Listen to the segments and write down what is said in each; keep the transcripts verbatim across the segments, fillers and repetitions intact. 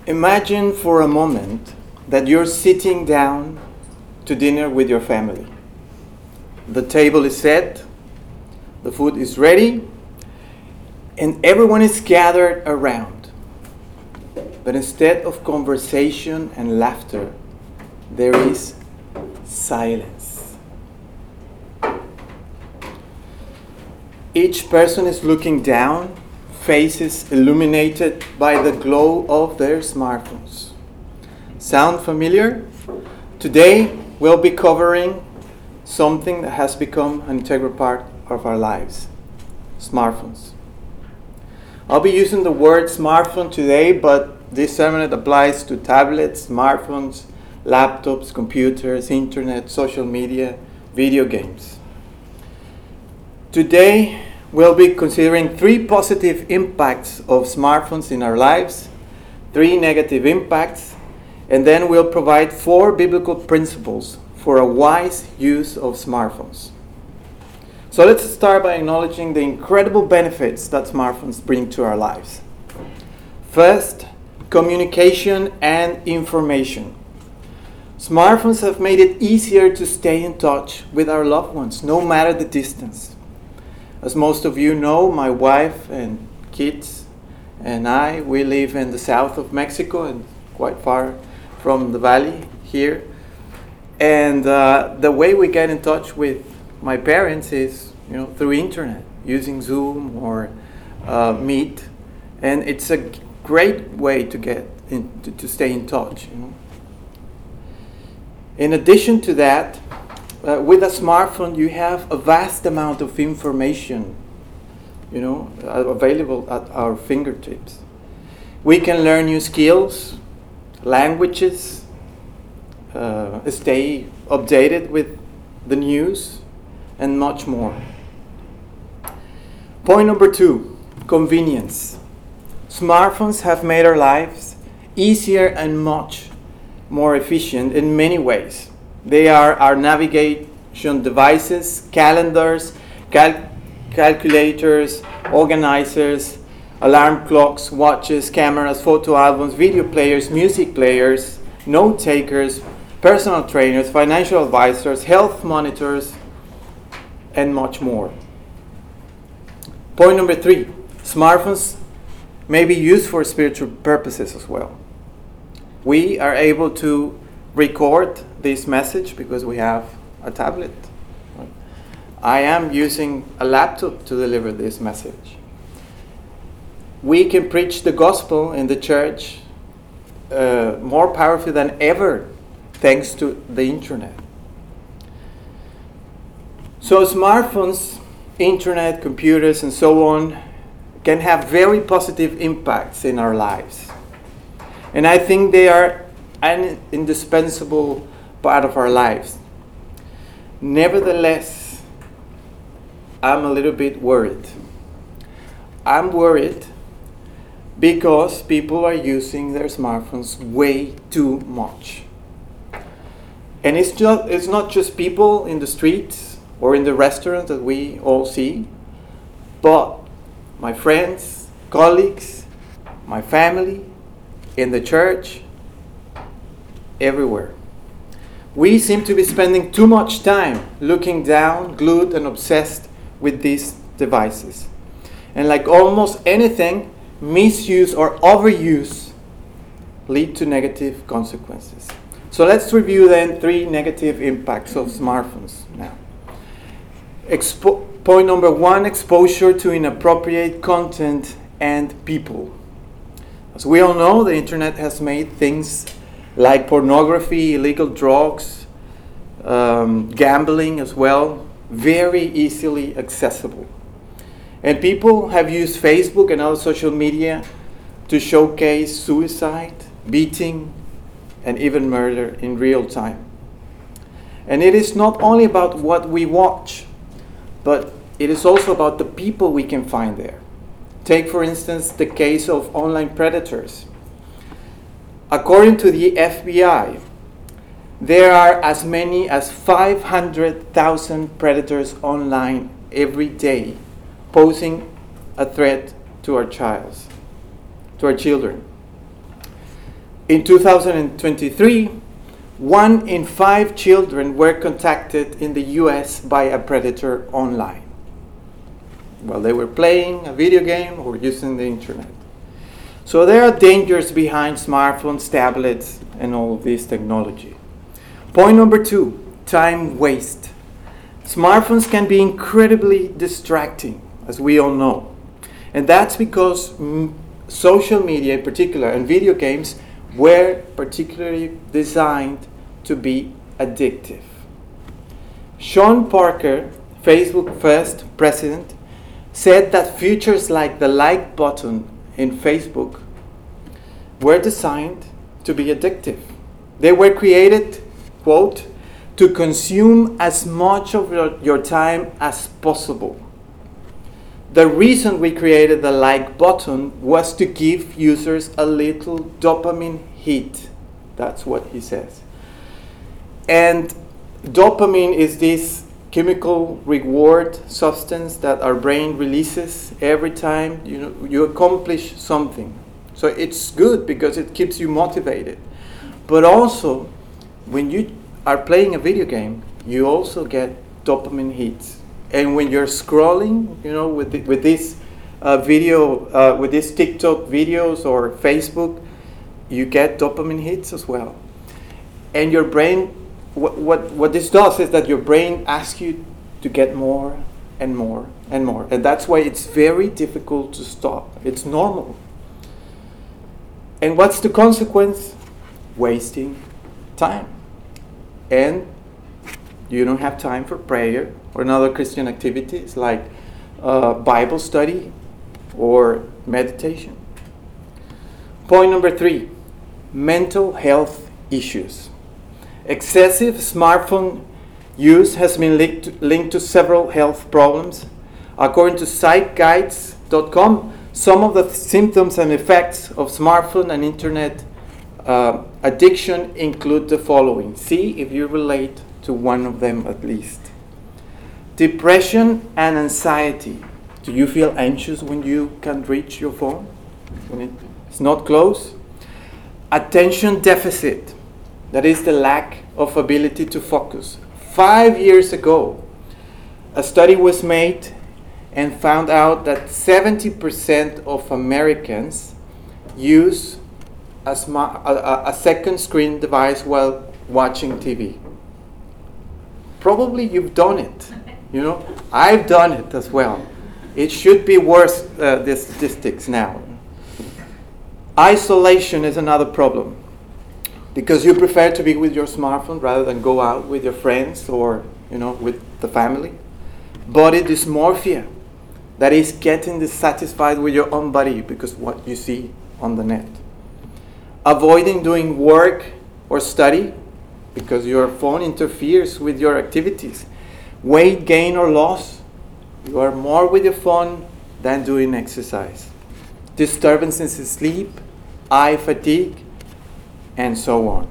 Imagine for a moment that you're sitting down to dinner with your family. The table is set, the food is ready, and everyone is gathered around. But instead of conversation and laughter, there is silence. Each person is looking down, faces illuminated by the glow of their smartphones. Sound familiar? Today we'll be covering something that has become an integral part of our lives: smartphones. I'll be using the word smartphone today, but this sermon applies to tablets, smartphones, laptops, computers, internet, social media, video games. Today we'll be considering three positive impacts of smartphones in our lives, three negative impacts, and then we'll provide four biblical principles for a wise use of smartphones. So let's start by acknowledging the incredible benefits that smartphones bring to our lives. First, communication and information. Smartphones have made it easier to stay in touch with our loved ones, no matter the distance. As most of you know, my wife and kids and I, we live in the south of Mexico and quite far from the valley here. And uh, the way we get in touch with my parents is, you know, through internet, using Zoom or uh, Meet. And it's a g- great way to get in, to, to stay in touch, you know. In addition to that, Uh, with a smartphone, you have a vast amount of information, you know, uh, available at our fingertips. We can learn new skills, languages, uh, stay updated with the news, and much more. Point number two, convenience. Smartphones have made our lives easier and much more efficient in many ways. They are our navigation devices, calendars, cal- calculators, organizers, alarm clocks, watches, cameras, photo albums, video players, music players, note takers, personal trainers, financial advisors, health monitors, and much more. Point number three, smartphones may be used for spiritual purposes as well. We are able to record this message because we have a tablet. I am using a laptop to deliver this message. We can preach the gospel in the church uh, more powerfully than ever thanks to the internet. So smartphones, internet, computers, and so on can have very positive impacts in our lives. And I think they are an indispensable part of our lives. Nevertheless, I'm a little bit worried. I'm worried because people are using their smartphones way too much. And it's just it's not just people in the streets or in the restaurant that we all see, but my friends, colleagues, my family, in the church, everywhere. We seem to be spending too much time looking down, glued and obsessed with these devices. And like almost anything, misuse or overuse lead to negative consequences. So let's review then three negative impacts of smartphones now. Expo- point number one, exposure to inappropriate content and people. As we all know, the internet has made things like pornography, illegal drugs, um, gambling as well, very easily accessible. And people have used Facebook and other social media to showcase suicide, beating, and even murder in real time. And it is not only about what we watch, but it is also about the people we can find there. Take, for instance, the case of online predators. According to the F B I, there are as many as five hundred thousand predators online every day, posing a threat to our childs, to our children. In two thousand twenty-three, one in five children were contacted in the U S by a predator online while they were playing a video game or using the internet. So there are dangers behind smartphones, tablets, and all of this technology. Point number two, time waste. Smartphones can be incredibly distracting, as we all know. And that's because mm, social media in particular and video games were particularly designed to be addictive. Sean Parker, Facebook first president, said that features like the like button in Facebook were designed to be addictive. They were created, quote, to consume as much of your, your time as possible. The reason we created the like button was to give users a little dopamine hit. That's what he says. And dopamine is this chemical reward substance that our brain releases every time you know you accomplish something. So it's good because it keeps you motivated. But also, when you are playing a video game, you also get dopamine hits. And when you're scrolling, you know, with the, with this uh, video, uh, with these TikTok videos or Facebook, you get dopamine hits as well. And your brain, what, what, what this does is that your brain asks you to get more and more and more. And that's why it's very difficult to stop. It's normal. And what's the consequence? Wasting time. And you don't have time for prayer or another Christian activities like uh, Bible study or meditation. Point number three, mental health issues. Excessive smartphone use has been linked to, linked to several health problems. According to psych guides dot com, some of the th- symptoms and effects of smartphone and internet uh, addiction include the following. See if you relate to one of them at least. Depression and anxiety. Do you feel anxious when you can't reach your phone? When it's not close? Attention deficit. That is the lack of ability to focus. Five years ago, a study was made and found out that seventy percent of Americans use a, smart, a, a second screen device while watching T V. Probably you've done it. You know, I've done it as well. It should be worse, uh, the statistics now. Isolation is another problem because you prefer to be with your smartphone rather than go out with your friends or, you know, with the family. Body dysmorphia, that is getting dissatisfied with your own body because what you see on the net. Avoiding doing work or study because your phone interferes with your activities. Weight gain or loss, you are more with your phone than doing exercise. Disturbances in sleep, eye fatigue, and so on.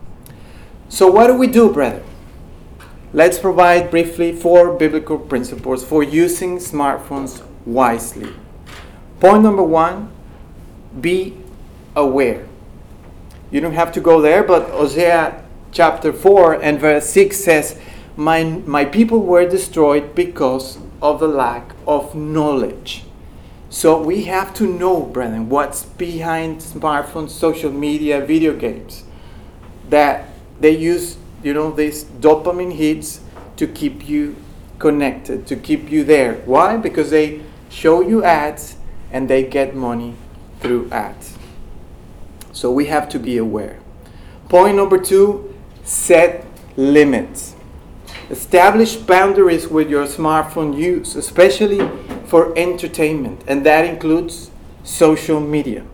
So what do we do, brethren? Let's provide briefly four biblical principles for using smartphones wisely. Point number one, be aware. You don't have to go there, but Hosea chapter four and verse six says, My, my people were destroyed because of the lack of knowledge. So we have to know, brethren, what's behind smartphones, social media, video games. That they use, you know, these dopamine hits to keep you connected, to keep you there. Why? Because they show you ads and they get money through ads. So we have to be aware. Point number two, set limits. Establish boundaries with your smartphone use, especially for entertainment, and that includes social media.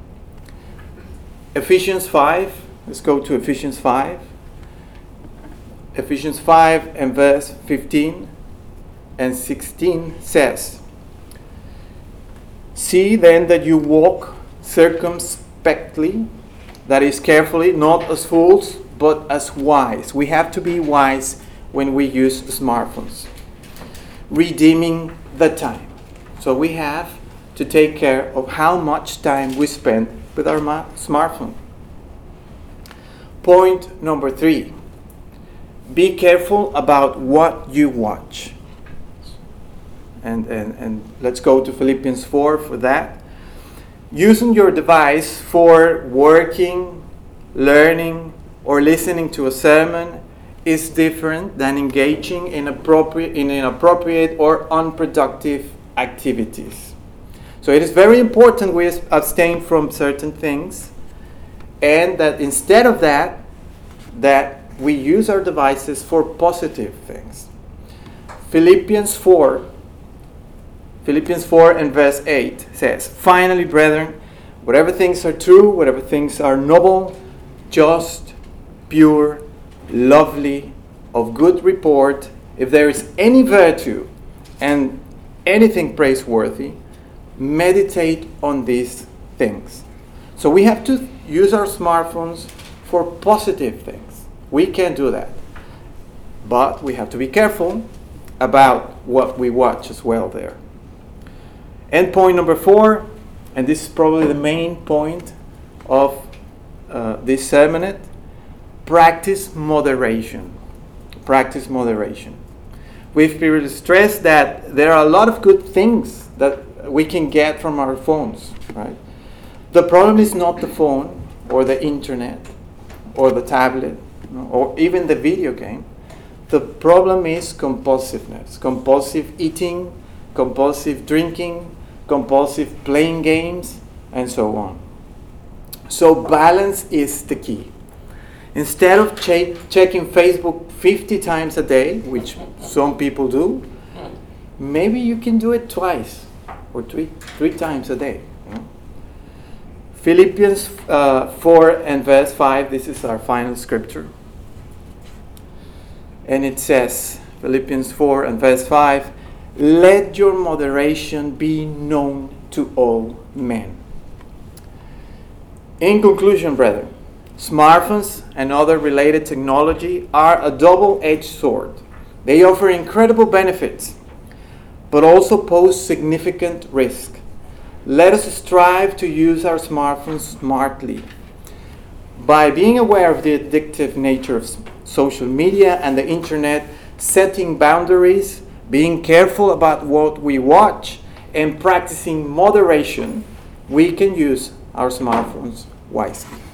Ephesians five, let's go to Ephesians five. Ephesians five and verse fifteen and sixteen says, See then that you walk circumspectly, that is carefully, not as fools, but as wise. We have to be wise when we use smartphones. Redeeming the time. So we have to take care of how much time we spend with our ma- smartphone. Point number three, be careful about what you watch. And, and, and let's go to Philippians four for that. Using your device for working, learning, or listening to a sermon is different than engaging in appropriate, in inappropriate or unproductive activities. So it is very important we abstain from certain things, and that instead of that, that we use our devices for positive things. Philippians four, Philippians four and verse eight says, "Finally, brethren, whatever things are true, whatever things are noble, just, pure, lovely, of good report, if there is any virtue and anything praiseworthy, meditate on these things." So we have to use our smartphones for positive things. We can do that. But we have to be careful about what we watch as well there. And point number four, and this is probably the main point of uh, this sermonette, practice moderation. Practice moderation. We've previously stressed that there are a lot of good things that we can get from our phones, right? The problem is not the phone or the internet or the tablet, you know, or even the video game. The problem is compulsiveness, compulsive eating, compulsive drinking, compulsive playing games, and so on. So balance is the key. Instead of che- checking Facebook fifty times a day, which some people do, maybe you can do it twice or three, three times a day. You know? Philippians uh, four and verse five, this is our final scripture. And it says, Philippians four and verse five, "Let your moderation be known to all men." In conclusion, brethren, smartphones and other related technology are a double-edged sword. They offer incredible benefits, but also pose significant risk. Let us strive to use our smartphones smartly. By being aware of the addictive nature of social media and the internet, setting boundaries, being careful about what we watch, and practicing moderation, we can use our smartphones wisely.